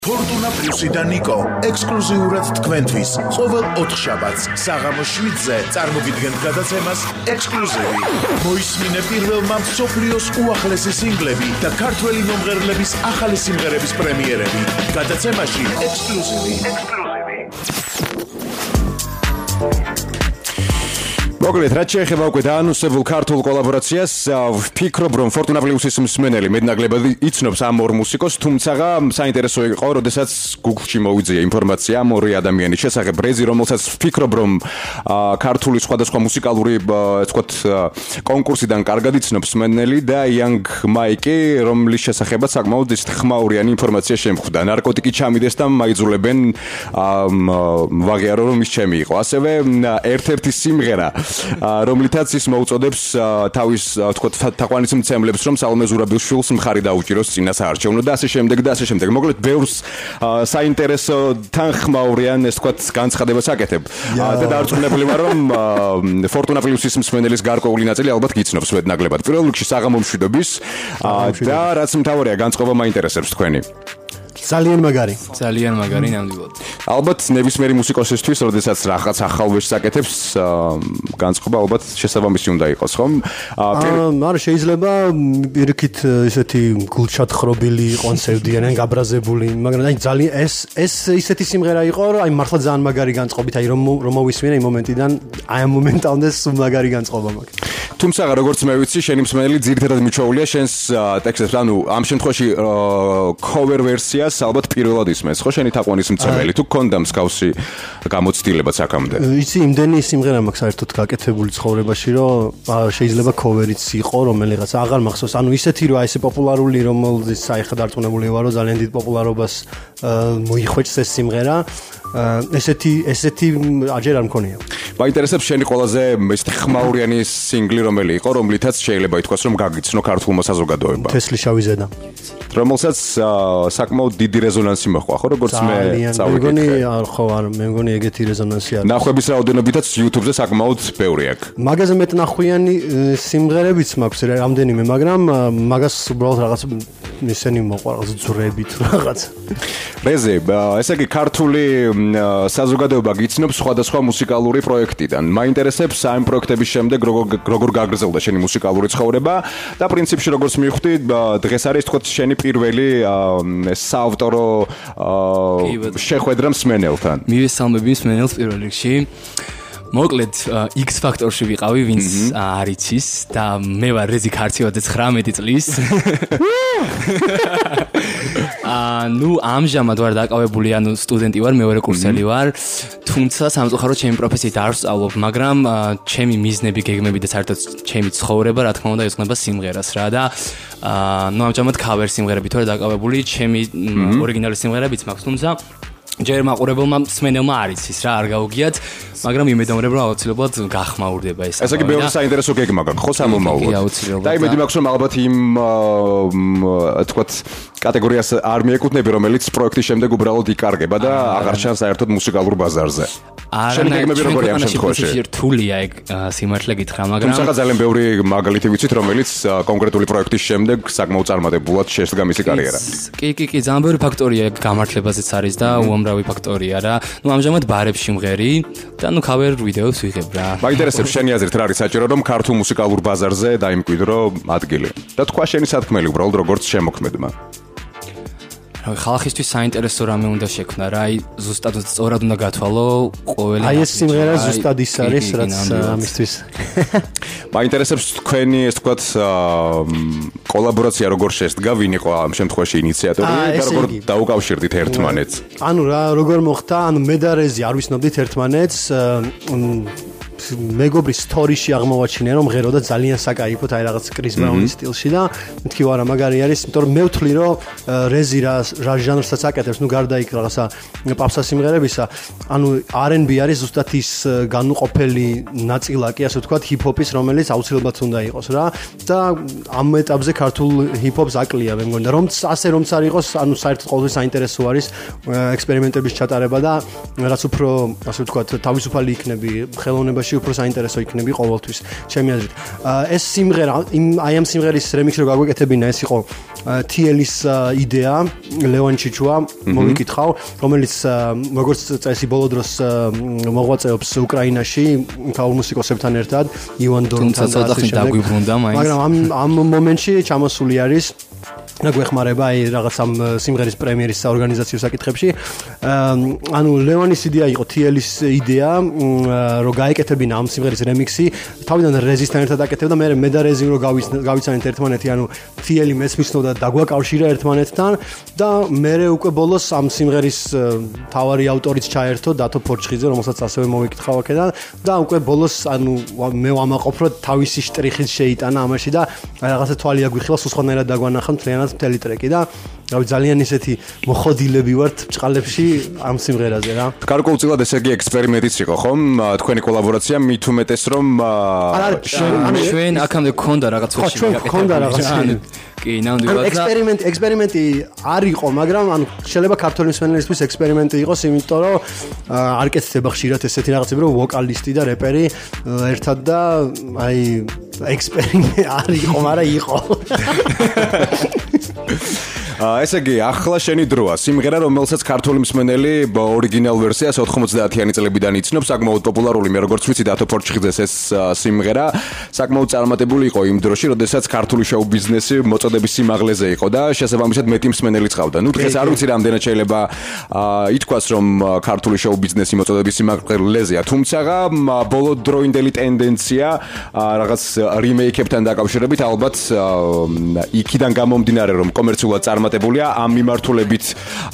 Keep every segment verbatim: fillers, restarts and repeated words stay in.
Fortuna Plus და Niko ექსკლუზიურად თქვენთვის ყოველ ოთხშაბათს საღამოს შვიდზე წარმოგიდგენთ გადაცემას ექსკლუზივი. მოისმინე პირველმა მსოფლიოს უახლესი სინგლები და ქართველი მომღერლების ახალი სიმღერების პრემიერები. გადაცემაში ექსკლუზივი. მოკლედ, რაც შეეხება უკვე დაანონსებულ ქართულ კოლაბორაციას, ვფიქრობ, რომ Fortuna Plus-ის მსმენელი მეტნაკლებად იცნობს ამ ორ მუსიკოს, თუმცა საინტერესო იყო, როდესაც Google-ში მოვიძია ინფორმაცია ამ ორი ადამიანის შესახებ, რეზი, რომელსაც ვფიქრობ, რომ ქართული სხვადასხვა მუსიკალური, ასე ვთქვათ, კონკურსიდან კარგად იცნობს მსმენელი და Young Mike, რომლის შესახებაც საკმაოდ ისეთ ხმაურიანი ინფორმაცია შემხვდა. ნარკოტიკი ჩამიდეს და მაიძულებენ ვაღიარო, რომ ის ჩემი იყო. ასევე ერთ-ერთი სიმღერა რომლითაც ის მოუწოდებს თავის ვთქვათ თაყვანისმცემლებს რომ სალომე ზურაბიშვილს მხარი დაუჭიროს წინა საარჩევნო და ასე შემდეგ და ასე შემდეგ. მოკლედ ბევრს საინტერესო თანხმაურიან ეს ვთქვათ განცხადებას აკეთებ. და დარწმუნებული ვარ რომ Fortuna Plus-ის მსმენელის გარკვეული ნაწილი ალბათ გიცნობს მეტნაკლებად. პირველ რიგში საღამო მშვიდობის და რაც მთავარია განწყობა მაინტერესებს თქვენი. ძალიან მაგარი. ძალიან მაგარი ნამდვილად. ალბათ ნებისმიერი მუსიკოსისთვის, როდესაც რაღაც ახალ ვეშს აკეთებს, განწყობა ალბათ შესაბამისი უნდა იყოს, ხომ? არა, შეიძლება პირიქით ესეთი გულჩათხრობილი კონცერტი ან გაბრაზებული, მაგრამ აი ძალიან ეს ეს ისეთი სიმღერა იყო, რომ აი მართლა ძალიან მაგარი განწყობით, აი რომ რომ მოვისმინე იმ მომენტიდან, აი ამ მომენტამდე სულ მაგარი განწყობა მაქვს. თუმცა როგორც მე ვიცი, შენი მსმენელი ძირითადად მიჩვეულია შენს ტექსტებს, ანუ ამ შემთხვევაში cover version ალბათ პირველად ისმენს, ხო შენი თაყვანისმცემელი თუ გქონდა მსგავსი გამოცდილებაც აქამდე? იცი, იმდენი სიმღერა მაქვს საერთოდ გაკეთებული ცხოვრებაში, რომ შეიძლება cover-იც იყო, რომელიღაც აღარ მახსოვს. ანუ ისეთი რომ აი ესე პოპულარული, რომელზეც საერთოდ დარწმუნებული ვარ, რომ ძალიან დიდ პოპულარობას მოიხვეჭს ეს სიმღერა. ესეთი ესეთი აჯერ არ მქონია. მაინტერესებს შენი ყველაზე ესეთი ხმაურიანი სინგლი რომელი იყო, რომლითაც შეიძლება ითქვას, რომ გაგიცნო ქართულმა საზოგადოებამ. თესლი შავი ზედა. რომელსაც საკმაოდ დიდი რეზონანსი მოჰყვა, ხო, როგორც მე წავიკითხე. მე მგონი არ ხო, არ მე მგონი ეგეთი რეზონანსი არის. ნახვების რაოდენობითაც YouTube-ზე საკმაოდ ბევრი აქვს. მაგაზე მეტნახვიანი სიმღერებიც მაქვს რამდენიმე, მაგრამ მაგას უბრალოდ რაღაც ისენი მოყვა, რაღაც ძვრები თუ რაღაც. რეზე, ესე იგი ქართული საზოგადოება გიცნობს სხვადასხვა მუსიკალური პროექტიდან. მაინტერესებს ამ პროექტების შემდეგ როგორ გაგრძელდა შენი მუსიკალური ცხოვრება და პრინციპში როგორც მივხვდი, დღეს არის თქო შენი პირველი საავტორო შეხვედრა მსმენელთან. მივესალმები მსმენელს პირველ რიგში. მოკლედ X Factor-ში ვიყავი, ვინც არ იცის და მე ვარ რეზი ქარციოდე ცხრამეტი წლის. აა ნუ ამჟამად ვარ დაკავებული, ანუ სტუდენტი ვარ, მეორე კურსელი ვარ. თუმცა სამწუხაროდ ჩემი პროფესიით არ ვსწავლობ, მაგრამ ჩემი მიზნები, გეგმები და საერთოდ ჩემი ცხოვრება, რა თქმა უნდა, ეძღვნება სიმღერას რა და აა ნუ ამჟამად cover სიმღერებით ვარ დაკავებული, ჩემი ორიგინალი სიმღერებიც მაქვს, თუმცა ჯერ მაყურებელმა მსმენელმა არ იცის რა, არ გაუგიათ, მაგრამ იმედოვნებ რომ აუცილებლად გახმაურდება ეს. ესე იგი ბევრი საინტერესო გეგმა გაქვს, ხო სამომავლოდ? და იმედი მაქვს რომ ალბათ იმ თქვათ კატეგორიას არ მიეკუთვნები, რომელიც პროექტის შემდეგ უბრალოდ იკარგება და აღარ ჩანს საერთოდ მუსიკალურ ბაზარზე. არა, გეგმები როგორია ამ შემთხვევაში? რთულია ეგ სიმართლე გითხრა, მაგრამ თუმცა ძალიან ბევრი მაგალითი ვიცით, რომელიც კონკრეტული პროექტის შემდეგ საკმაოდ წარმატებულად შეესდგა მისი კარიერა. კი, კი, კი, ძალიან ბევრი ფაქტორია ეგ გამართლებაზეც არის და უამრავი ფაქტორია რა. ნუ ამჟამად ბარებში მღერი და ნუ cover ვიდეოს ვიღებ რა. მაინტერესებს შენი აზრით რა არის საჭირო რომ ქართულ მუსიკალურ ბაზარზე დაიმკვიდრო ადგილი და თქვა შენი სათქმელი უბრალოდ როგორც შემოქმედმა. ხალხისთვის საინტერესო რამე უნდა შექმნა რა, აი ზუსტად სწორად უნდა გათვალო ყოველი. აი ეს სიმღერა ზუსტად ის არის, რაც ამისთვის. მაინტერესებს თქვენი ეს თქვათ კოლაბორაცია როგორ შეესდგა, ვინ იყო ამ შემთხვევაში ინიციატორი და როგორ დაუკავშირდით ერთმანეთს? ანუ რა, როგორ მოხდა, ანუ მე და რეზი არ ვისნობდით ერთმანეთს, მეგობრის სტორიში აღმოვაჩინე რომ ღერო და ძალიან საკაიფოთ აი რაღაც კრის ბრაუნის სტილში და მეთქი ვარა მაგარი არის, იმიტომ რომ მე ვთვლი რომ რეზი რა რა ჟანრსაც აკეთებს, ნუ გარდა იქ რაღაცა პაპსა სიმღერებისა, ანუ არ εν ბი არის ზუსტად ის განუყოფელი ნაწილაკი, ასე ვთქვათ, ჰიპ-ჰოპის, რომელიც აუცილებლად უნდა იყოს რა და ამ ეტაპზე ქართულ ჰიპ-ჰოპს აკლია მე მგონი და რომ ასე რომც არ იყოს, ანუ საერთოდ ყოველთვის საინტერესო არის ექსპერიმენტების ჩატარება და რაც უფრო ასე ვთქვათ თავისუფალი იქნები ხელოვნებაში მუსიკაში უფრო საინტერესო იქნები ყოველთვის ჩემი აზრით. ეს სიმღერა იმ აი ამ სიმღერის რემიქსი რო გაგვეკეთებინა ეს იყო თიელის იდეა ლევან ჩიჩუა მოვიკითხავ რომელიც როგორც წესი ბოლო დროს მოღვაწეობს უკრაინაში თავ მუსიკოსებთან ერთად ივან დორონთან და ასე შემდეგ მაგრამ ამ ამ მომენტში ჩამოსული არის და გვეხმარება აი რაღაც ამ სიმღერის პრემიერის საორგანიზაციო საკითხებში. ანუ ლევანის იდეა იყო თიელის იდეა, რომ გაეკეთებინა ამ სიმღერის რემიქსი. თავიდან რეზისთან ერთად აკეთებდა, მე მე და რეზი რომ გავიცანეთ ერთმანეთი, ანუ თიელი მეც მიცნობდა დაგვაკავშირა ერთმანეთთან და მე უკვე ბოლოს ამ სიმღერის თავარი ავტორიც ჩაერთო დათო ფორჩხიძე, რომელსაც ასევე მოვიკითხავ აქედან და უკვე ბოლოს ანუ მე ვამაყობ რომ თავისი შტრიხით შეიტანა ამაში და რაღაცა თვალი აგვიხილა, სულ სხვანაირად დაგვანახა მთლიანად მთელი ტრეკი და რავი ძალიან ისეთი მოხოდილები ვართ ბჭყალებში ამ სიმღერაზე რა. გარკვეულწილად ესე იგი ექსპერიმენტიც იყო ხომ? თქვენი კოლაბორაცია მით უმეტეს რომ ანუ ჩვენ აქამდე გქონდა რაღაც ხო ჩვენ გქონდა რაღაც კი ნამდვილად ექსპერიმენტი ექსპერიმენტი არ იყო მაგრამ ანუ შეიძლება ქართული მსმენელისთვის ექსპერიმენტი იყოს იმიტომ რომ არ კეთდება ხშირად ესეთი რაღაცები რომ ვოკალისტი და რეპერი ერთად და აი ექსპერიმენტი არ იყო მაგრამ იყო ესე იგი, ახლა შენი დროა. სიმღერა, რომელსაც ქართული მსმენელი ორიგინალ ვერსიას ოთხმოცდაათიანი წლებიდან იცნობს, საკმაოდ პოპულარული, მე როგორც ვიცი, დათო ფორჩხიძეს ეს სიმღერა საკმაოდ წარმატებული იყო იმ დროში, როდესაც ქართული შოუ ბიზნესი მოწოდების სიმაღლეზე იყო და შესაბამისად მეტი მსმენელი წყავდა. ნუ დღეს არ ვიცი რამდენად შეიძლება ითქვას, რომ ქართული შოუ ბიზნესი მოწოდების სიმაღლეზეა, თუმცა ბოლო დროინდელი ტენდენცია რაღაც რიმეიკებთან დაკავშირებით ალბათ იქიდან გამომდინარე, რომ კომერციულად წარმატებულია ამ მიმართულებით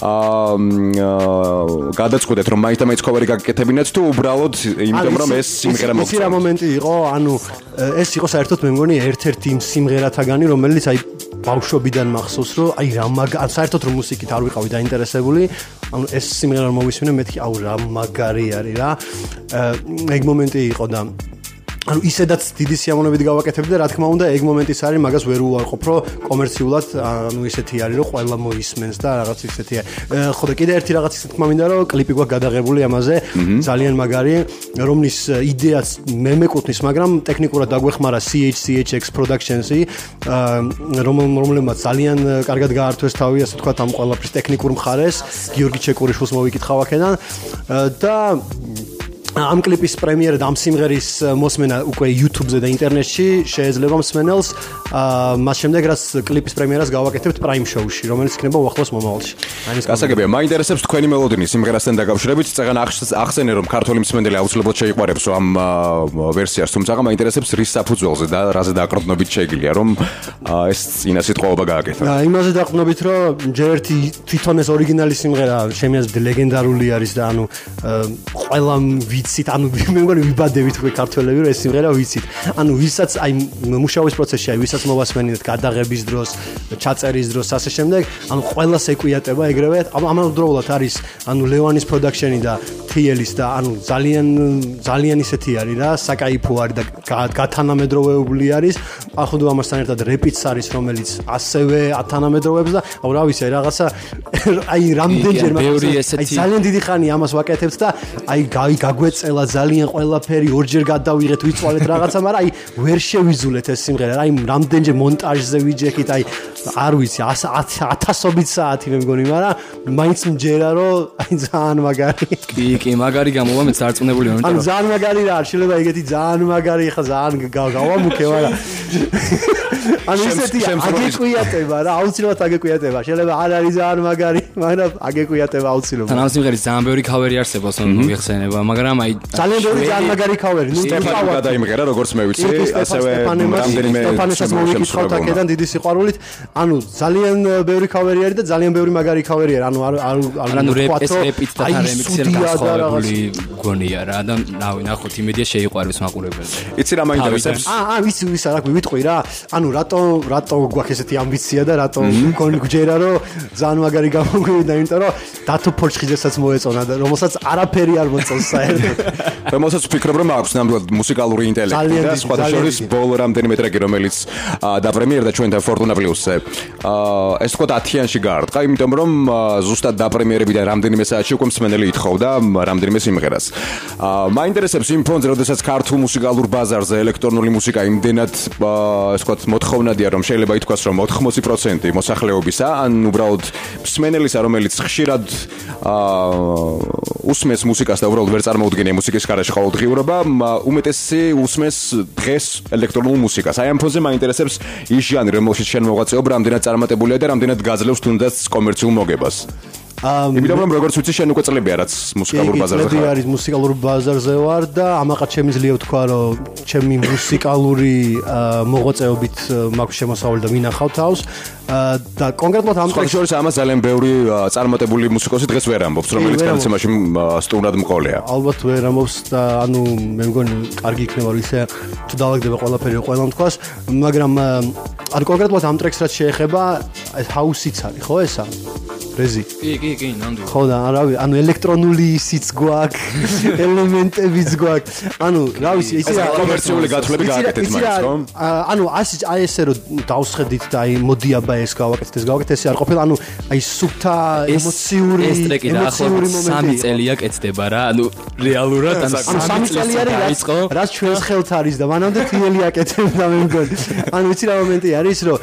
გადაწყვეტეთ რომ მაინც და მაინც ქოვერი გაკეთებინათ თუ უბრალოდ იმიტომ რომ ეს სიმღერა მოგწონს. ის რა მომენტი იყო, ანუ ეს იყო საერთოდ მე მგონი ერთ-ერთი იმ სიმღერათაგანი რომელიც აი ბავშვობიდან მახსოვს რომ აი რა მაგარი საერთოდ რომ მუსიკით არ ვიყავი დაინტერესებული, ანუ ეს სიმღერა რომ მოვისმინე მეთქი აუ რა მაგარი არის რა. ეგ მომენტი იყო და ანუ ისედაც დიდი სიამოვნებით გავაკეთებდი და რა თქმა უნდა ეგ მომენტიც არის მაგას ვერ უარყოფ რომ კომერციულად ანუ ისეთი არის რომ ყველა მოისმენს და რაღაც ისეთია. ხო და კიდე ერთი რაღაც ისეთი თქმა მინდა რომ კლიპი გვაქვს გადაღებული ამაზე ძალიან მაგარი რომლის იდეაც მე მეკუთვნის მაგრამ ტექნიკურად დაგვეხმარა C H C H X Productions-ი რომელმაც ძალიან კარგად გაართვეს თავი ასე თქვა ამ ყველაფრის ტექნიკურ მხარეს გიორგი ჩეკურიშვილს მოვიკითხავ აქედან და ამ კლიპის პრემიერა და ამ სიმღერის მოსმენა უკვე YouTube-ზე და ინტერნეტში შეიძლება მსმენელს მას შემდეგ რაც კლიპის პრემიერას გავაკეთებთ Prime Show-ში, რომელიც იქნება უახლოეს მომავალში. გასაგებია, მაინტერესებს თქვენი მელოდინი სიმღერასთან დაკავშირებით, წეგან ახსენე რომ ქართული მსმენელი აუცილებლად შეიყვარებს ამ ვერსიას, თუმცა მაინტერესებს რის საფუძველზე და რაზე დაყრდნობით შეიძლება რომ ეს წინა სიტყვაობა გააკეთა. იმაზე დაყრდნობით რომ ჯერ ერთი თვითონ ეს ორიგინალი სიმღერა ჩემი აზრით ლეგენდარული არის და ანუ ყველა ვიცით, ანუ მე მგონი ვიბადებით უკვე ქართველები რომ ეს სიმღერა ვიცით. ანუ ვისაც აი მუშაობის პროცესში აი ვისაც მოვასმენინეთ გადაღების დროს, ჩაწერის დროს, ასე შემდეგ, ანუ ყველას ეკვიატება ეგრევე. ამავდროულად არის ანუ ლევანის პროდაქშენი და თიელის და ანუ ძალიან ძალიან ისეთი არის რა, საკაიფო არის და გათანამედროვეებული არის. ახლა ამასთან ერთად რეპიც არის, რომელიც ასევე ათანამედროვებს და აუ რა ვიცი, რაღაცა აი რამდენჯერ აი ძალიან დიდი ხანი ამას ვაკეთებთ და აი გაგვეწელა ძალიან ყველაფერი ორჯერ გადავიღეთ ვიწვალეთ რაღაცა, მაგრამ აი ვერ შევიზულეთ ეს სიმღერა. აი რამდენჯერ მონტაჟზე ვიჯექით, აი არ ვიცი, ათასობით საათი მე მგონი, მაგრამ მაინც მჯერა რომ აი ძალიან მაგარი. კი, კი, მაგარი გამოვა მეც დარწმუნებული ვარ. ანუ ძალიან მაგარი რა, შეიძლება ეგეთი ძალიან მაგარი ხა ძალიან გავამუქე, მაგრამ ანუ ისეთი აგეკვიატება რა, აუცილებლად აგეკვიატება. შეიძლება არ არის ძალიან მაგარი, მაგრამ აგეკვიატება აუცილებლად. თან ამ სიმღერის ძალიან ბევრი ქავერი არსებობს, რომ მიხსენება, მაგრამ აი ძალიან ბევრი ძალიან მაგარი ქავერი. ნუ სტეფანე გადაიმღერა, როგორც მე ვიცი, ასევე რამდენიმე სტეფანესაც მოვიკითხავთ აქედან დიდი სიყვარულით. ანუ ძალიან ბევრი ქავერი არის და ძალიან ბევრი მაგარი ქავერი არის. ანუ არ არ ანუ რეპის რეპით და რემიქსები გასხოვებული გონია რა და რავი, ნახოთ იმედია შეიყვაროს მაყურებელს. იცი რა მაინტერესებს? აა აა ვიცი ვიცი რა ვიტყვი რა. ანუ რატო რატო გვაქვს ესეთი ამბიცია და რატო გონი გჯერა რომ ძალიან მაგარი გამოგვივიდა, იმიტომ რომ დათო ფორჩხიძესაც მოეწონა და რომელსაც არაფერი არ მოწონს საერთოდ. რომელსაც ვფიქრობ რომ აქვს ნამდვილად მუსიკალური ინტელექტი და სხვა შორის ბოლო რამდენიმე ტრეკი რომელიც დაპრემიერდა ჩვენთან Fortuna Plus-ზე. აა ეს თქვა ათიანში გაარტყა, იმიტომ რომ ზუსტად დაპრემიერებიდან რამდენიმე საათში უკვე მსმენელი ითხოვდა რამდენიმე სიმღერას. აა მაინტერესებს იმ ფონზე, როდესაც ქართულ მუსიკალურ ბაზარზე ელექტრონული მუსიკა იმდენად ეს თქვა მოთხოვნადია, რომ შეიძლება ითქვას, რომ ოთხმოცი პროცენტი მოსახლეობისა, ან უბრალოდ მსმენელისა, რომელიც ხშირად აა უსმენს მუსიკას და უბრალოდ ვერ წარმოუდგენია მუსიკის გარშე ყოველდღიურობა, უმეტესი უსმენს დღეს ელექტრონულ მუსიკას. აი ამ ფონზე მაინტერესებს ის ჟანრი, რომელშიც შენ მოღვაწეობ, რამდენად წარმატებულია და რამდენად გაძლევს თუნდაც კომერციულ მოგებას. იმიტომ რომ როგორც ვიცი შენ უკვე წლებია რაც მუსიკალურ ბაზარზე ხარ. წლები არის მუსიკალურ ბაზარზე ვარ და ამაყად შემიძლია ვთქვა რომ ჩემი მუსიკალური მოღვაწეობით მაქვს შემოსავალი და მინახავ თავს და კონკრეტულად ამ დღეს შორის ამას ძალიან ბევრი წარმატებული მუსიკოსი დღეს ვერ ამბობს რომელიც განაცემაში სტუმრად მყოლია. ალბათ ვერ ამბობს და ანუ მე მგონი კარგი იქნება რომ ისე თუ დავაგდება ყველაფერი ყველამ თქვას მაგრამ არ კონკრეტულად ამ ტრეკს რაც შეეხება ეს ჰაუსიც არის ხო ესა რეზი კი კი კი ნამდვილად ხო და რავი ანუ ელექტრონული ისიც გვაქვს ელემენტებიც გვაქვს ანუ რა ვიცი იცი რა კომერციული გათვლები გააკეთეთ მაინც ხო ანუ ასე აი ესე რომ დავსხედით და აი მოდი აბა ეს გავაკეთეთ ეს გავაკეთეთ ესე არ ყოფილა ანუ აი სუფთა ემოციური ეს ტრეკი რა ხო სამი წელია კეთდება რა ანუ რეალურად ანუ სამი წელი არის რაც ჩვენს ხელთ არის და მანამდე თიელი აკეთებდა მე მგონი ანუ ვიცი რა მომენტი არის რომ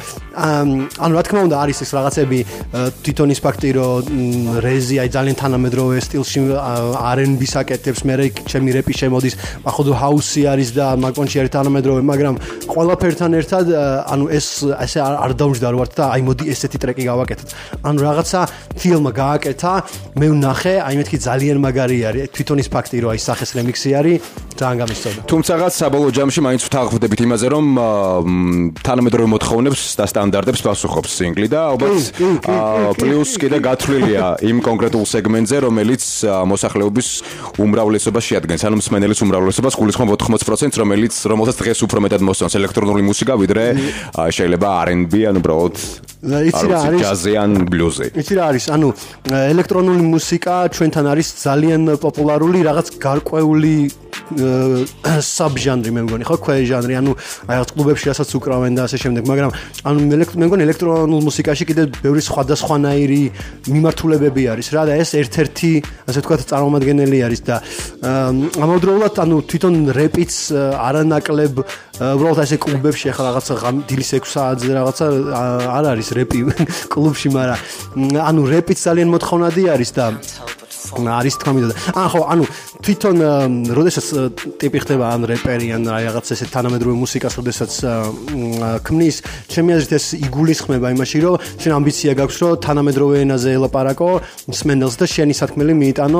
ანუ რა თქმა უნდა არის ეს რაღაცები თვითონ ის ფაქტი რომ რეზი აი ძალიან თანამედროვე სტილში არ εν ბის აკეთებს მე ჩემი რეპი შემოდის ახლა ჰაუსი არის და მაგონში არის თანამედროვე მაგრამ ყველაფერთან ერთად ანუ ეს ესე არ დაუმჯდარვართ და აი მოდი ესეთი ტრეკი გავაკეთოთ ანუ რაღაცა ფილმა გააკეთა მე ვნახე აი მეთქი ძალიან მაგარი არის თვითონ ის ფაქტი რომ აი სახეს რემიქსი არის ძალიან გამისწორდა თუმცა საბოლოო ჯამში მაინც ვთანხმდებით იმაზე რომ თანამედროვე მოთხოვნებს და სტანდარტებს პასუხობს სინგლი და ალბათ პლუს კიდე გათვლილია იმ კონკრეტულ სეგმენტზე, რომელიც მოსახლეობის უმრავლესობას შეადგენს, ანუ მსმენელის უმრავლესობას გულისხმობ ოთხმოცი პროცენტს, რომელიც რომელსაც დღეს უფრო მეტად მოსწონს ელექტრონული მუსიკა, ვიდრე შეიძლება არ εν ბი ან უბრალოდ იცი რა არის ჯაზი ან ბლუზი. იცი რა არის, ანუ ელექტრონული მუსიკა ჩვენთან არის ძალიან პოპულარული, რაღაც გარკვეული საბჟანრი მე მგონი ხო ქვე ჟანრი ანუ აი რაღაც კლუბებში რასაც უკრავენ და ასე შემდეგ მაგრამ ანუ მე მგონი ელექტრონულ მუსიკაში კიდე ბევრი სხვადასხვანაირი მიმართულებები არის რა და ეს ერთ-ერთი ასე ვთქვათ წარმომადგენელი არის და ამავდროულად ანუ თვითონ რეპიც არანაკლებ უბრალოდ ასე კლუბებში ახლა რაღაცა დილის ექვსი საათზე რაღაცა არ არის რეპი კლუბში მაგრამ ანუ რეპიც ძალიან მოთხოვნადი არის და არის თქვა მინდა. აა ხო, ანუ თვითონ როდესაც ტიპი ხდება ან რეპერი ან რაღაც ესე თანამედროვე მუსიკას როდესაც ქმნის, ჩემი აზრით ეს იგულისხმება იმაში, რომ შენ ამბიცია გაქვს, რომ თანამედროვე ენაზე ელაპარაკო მსმენელს და შენი საქმელი მიიტანო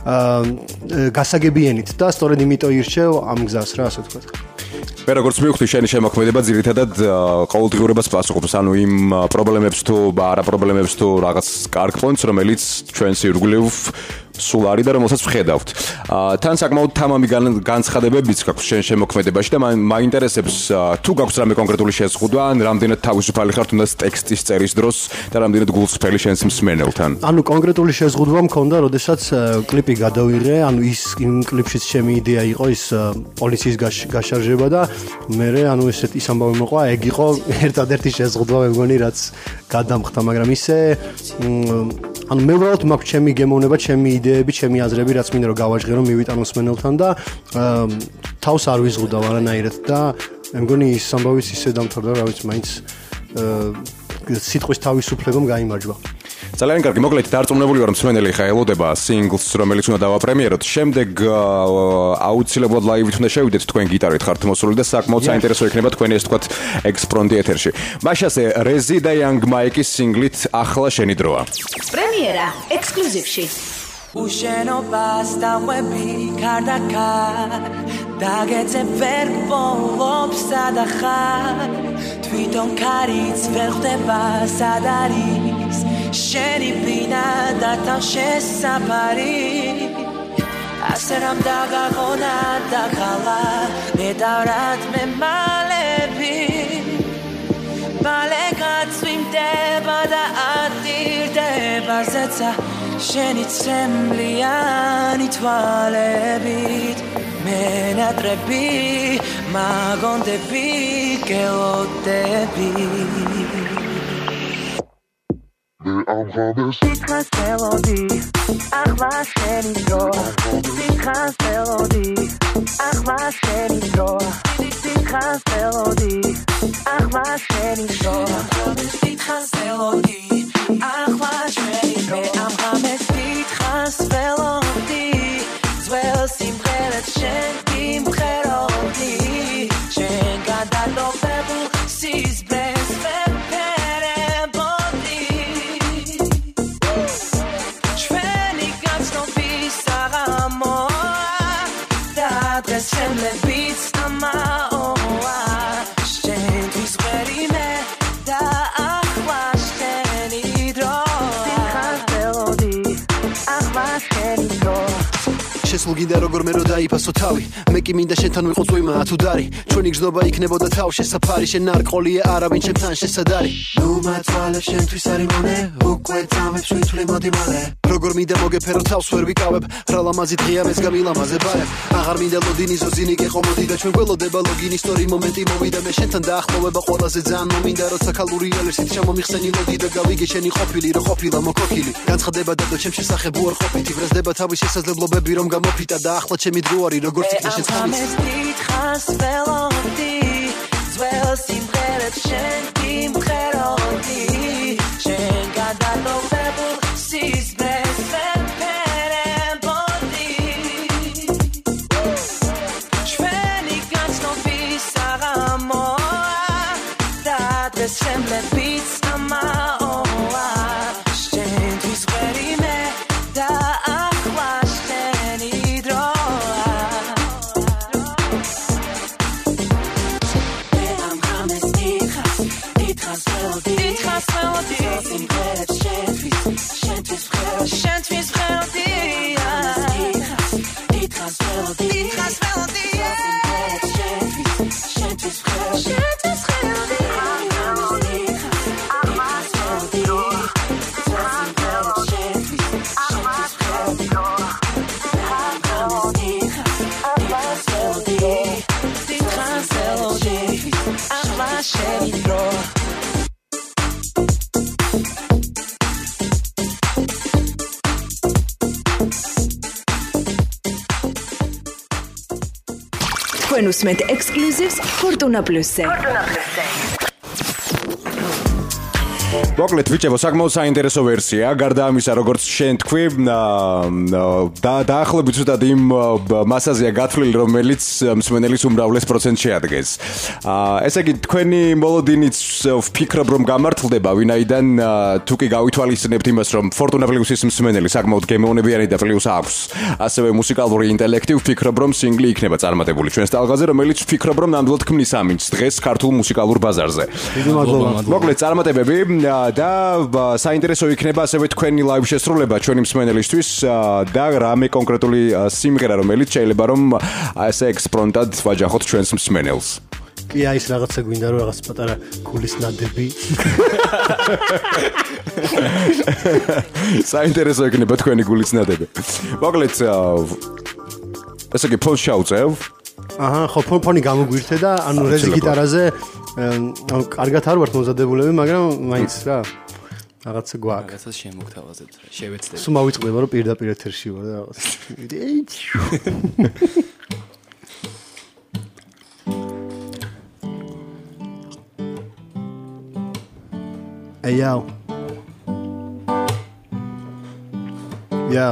გასაგებიანით და სწორედ იმიტომ ირჩევ ამ გზას რა, ასე ვთქვათ. მე როგორც მივხვდი შენი შემოქმედება ძირითადად ყოველდღიურობას პასუხობს, ანუ იმ პრობლემებს თუ არა პრობლემებს თუ რაღაც კარგ პონტს, რომელიც ჩვენს ირგვლივ სულ არის და რომელსაც ვხედავთ. თან საკმაოდ თამამი განცხადებებიც გაქვს შენ შემოქმედებაში და მაინტერესებს თუ გაქვს რამე კონკრეტული შეზღუდვა ან რამდენად თავისუფალი ხარ თუნდაც ტექსტის წერის დროს და რამდენად გულწრფელი შენს მსმენელთან. ანუ კონკრეტული შეზღუდვა მქონდა, როდესაც კლიპი გადავიღე, ანუ ის იმ კლიპშიც ჩემი იდეა იყო ის პოლიციის გაშარჟება და მე ანუ ესეთ ის ამბავი მოყვა, ეგ იყო ერთადერთი შეზღუდვა მე მგონი რაც გადამხდა, მაგრამ ისე ანუ მე ვუყავთ მაქვს ჩემი გემოვნება, ჩემი იდეები, ჩემი აზრები, რაც მინდა რომ გავაჟღერო, მივიტანო მსმენელთან და თავს არ ვიზღუდავ არანაირად და მე მგონი ის ამბავიც ისე დამთავრდა, რა ვიცი, მაინც სიტყვის თავისუფლებამ გაიმარჯვა. ძალიან კარგი, მოკლედ დარწმუნებული ვარ, მსმენელი ხა ელოდება სინგლს, რომელიც უნდა დავაპრემიეროთ. შემდეგ აუცილებლად ლაივით უნდა შევიდეთ, თქვენ გიტარით ხართ მოსული და საკმაოდ საინტერესო იქნება თქვენი ეს თქვათ ექსპრონტი ეთერში. მაშასე რეზი და Young Mike-ის სინგლით ახლა შენი დროა. პრემიერა ექსკლუზივში. უშენობას დავყვები ქარდაქარ დაგეცე ვერ გპოვობს სადახარ თვითონ კარიც ვერ ხდება სად არის შენი ბინა და თან შესაფარი ასე რომ დაგაღონა და ხალა ნედავრად მე მალები მალე გაწვიმდება და ატირდება ზეცა შენი ცემლიანი თვალებით მენატრები მაგონდები გელოდები Because melody, ახლა შენი დრო Because melody, ახლა შენი დრო Because melody, ახლა შენი დრო Because melody, ახლა შენი დრო მე ამღამეს Because melody, ძველ სიმღერებს შენ იმღეროდი შენ გადადობებულ სიზმრეს Beats on my own Shane is ready me da akhwash teni dro Because melody akhwash teni dro შესულგინდა როგორ მე რო დაიფასო თავი მე კი მინდა შენთან ვიყო წვიმა თუ დარი ჩვენი გზნობა იქნებოდა თავში საფარი შენ ნარკოლია არავინ ჩემთან შესადარი ნუ მათვალებ შენთვის არის მონე უკვე წამებს ვითვლი მოდი მალე როგორ მინდა მოგეფერო თავს ვერ ვიკავებ რა ლამაზი დღეა მეც გამილამაზე ბარებ აღარ მინდა ლოდინი ზოზინი გეხო მოდი და ჩვენ გველოდება ლოგინი სტორი მომენტი მოვიდა მე შენთან დაახლოვება ყველაზე ძალიან მომინდა როცა ქალური ელერსით შემომიხსენი ლოდი და გავიგე შენი ყოფილი რო ყოფილა მოკოქილი განცხადება დადო ჩემ შესახებ უარ ყოფითი ბრაზდება თავის შესაძლებლობები რომ მოფიტა და ახლა ჩემი დრო არის როგორც იქნა შეცვალის Because melody ძველ სიმღერებს შენ იმღეროდი შენ გადადობებულ სიზმრეს ვეფერებოდი ჩვენი განცნობის აღამოა და დღეს შემლებიც ამაოა შენთვის ვერი მე და Shantvis melody It has melody It has melody Shantvis melody Shantvis melody Თქვენ უსმენთ ექსკლუზივს Fortuna Plus-ზე. Fortuna Plus-ზე. მოკლედ ვიჭებო საკმაოდ საინტერესო ვერსია გარდა ამისა როგორც შენ თქვი და დაახლოებით ზუსტად იმ მასაზეა გათვლილი რომელიც მსმენელის უმრავლეს პროცენტს შეადგენს. ესე იგი თქვენი მოლოდინიც ვფიქრობ რომ გამართლდება ვინაიდან თუ კი გავითვალისწინებთ იმას რომ Fortuna Plus-ის მსმენელი საკმაოდ გემოვნებიანი და პლუს აქვს ასევე მუსიკალური ინტელექტი ვფიქრობ რომ სინგლი იქნება წარმატებული ჩვენს ტალღაზე რომელიც ვფიქრობ რომ ნამდვილად ქმნის ამინდს დღეს ქართულ მუსიკალურ ბაზარზე. მოკლედ წარმატებები და საინტერესო იქნება ასევე თქვენი ლაივ შესრულება ჩვენი მსმენელისთვის და რამე კონკრეტული სიმღერა რომელიც შეიძლება რომ ესე ექსპრონტად ვაჯახოთ ჩვენს მსმენელს. კი აი ეს რაღაცა გვინდა რომ რაღაც პატარა გულის ნადები. საინტერესო იქნება თქვენი გულის ნადები. მოკლედ ესე იგი ფონს შევწევ. აჰა ხო ფონი გამოგვირთე და ანუ რეზი გიტარაზე კარგად არ ვართ მომზადებულები, მაგრამ მაინც რა რაღაცა გვაქვს. რაღაცას შემოგთავაზებთ რა, შევეცდები. სულ მოვიწყდება რომ პირდაპირ ეთერში ვარ და რაღაც. Hey yo. Yo.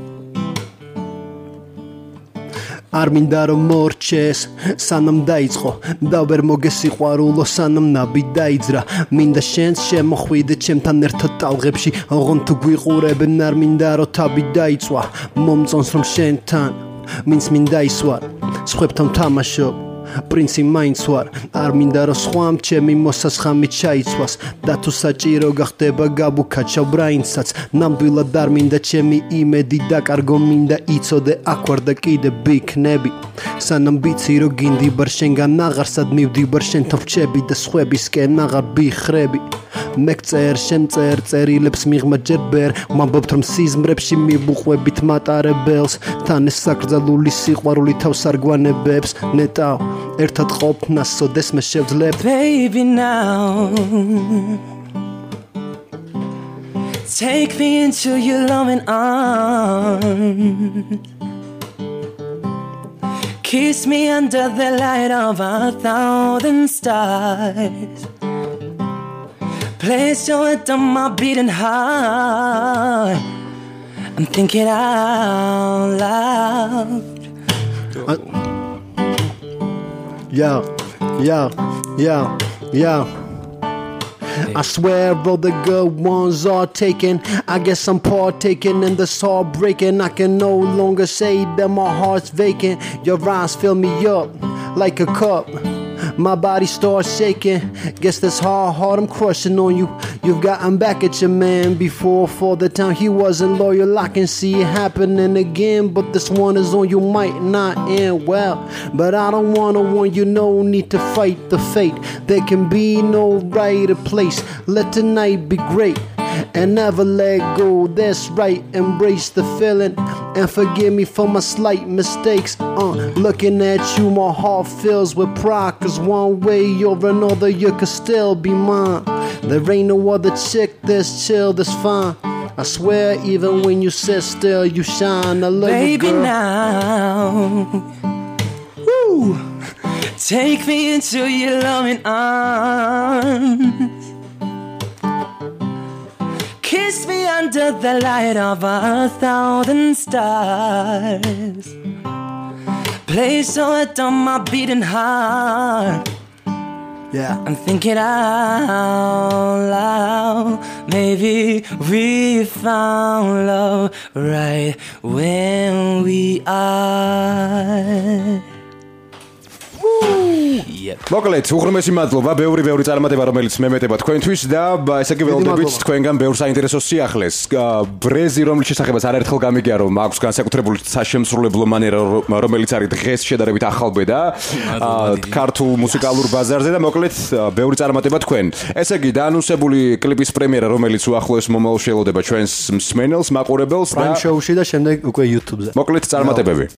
არ მინდა რომ მორჩეს სანამ დაიწყო და ვერ მოგესიყვარულო სანამ ნაბი დაიძრა მინდა შენს შემოხვიდე ჩემთან ერთად ტალღებში ოღონდ თუ გვიყურებენ არ მინდა რომ თაბი დაიწვა მომწონს რომ შენთან მინც მინდა ისვარ სხვებთან თამაშობ პრინცი მაინც ვარ არ მინდა რომ სხვამ ჩემი მოსასხამით ჩაიცვას და თუ საჭირო გახდება გაბუქაჩავ ბრაინცაც ნამდვილად არ მინდა ჩემი იმედი დაკარგო მინდა იცოდე აქ ვარ და კიდე ბიქნები სანამ ვიცი რომ გინდიბარ შენგან აღარსად მივდიბარ შენთან ვჩები და სხვებისკენ აღარ ბიხრები მეკწერ შემწერ წერილებს მიღმა ჯერ ბერ ვამბობთ რომ სიზმრებში მივუყვებით მატარებელს თან ეს საკრძალული სიყვარული თავს არ გვანებებს ნეტავ ერთად ყოფნას სოდეს მე შევძლებთ Baby now Take me into your loving arms Kiss me under the light of a thousand stars Place your head on my beating heart I'm thinking out loud Yo, yo, yo, yo I swear all the good ones are taken I guess I'm partaking in this heartbreaking I can no longer say that my heart's vacant Your eyes fill me up like a cup My body starts shaking Guess this hard heart I'm crushing on you You've gotten back at your man before For the time he wasn't loyal I can see it happening again But this one is on you might not end well But I don't wanna warn you No need to fight the fate There can be no right or place Let tonight be great And never let go, that's right Embrace the feeling And forgive me for my slight mistakes uh, Looking at you, my heart fills with pride Cause one way or another you could still be mine There ain't no other chick that's chill, that's fine I swear even when you sit still you shine I love Baby you girl now Woo. Take me into your loving arms Kiss me under the light of a thousand stars Place your head on my beating heart Yeah I'm thinking out loud Maybe we found love right when we are მოკლედ, უღრმესი მადლობა, ბევრი ბევრი წარმატება, რომელიც მემეტება თქვენთვის და ესე იგი ველოდებით თქვენგან ბევრ საინტერესო სიახლეს. ბრეზი, რომლის შესახებაც არაერთხელ გამიგია, რომ აქვს განსაკუთრებული საშემსრულებლო მანერა, რომელიც არის დღეს შედარებით ახალბედა ქართულ მუსიკალურ ბაზარზე და მოკლედ ბევრი წარმატება თქვენ. ესე იგი, დაანონსებული კლიპის პრემიერა, რომელიც უახლოეს მომავალში ელოდება ჩვენს მსმენელს, მაყურებელს და Prime Show-ში და შემდეგ უკვე YouTube-ზე. მოკლედ წარმატებები.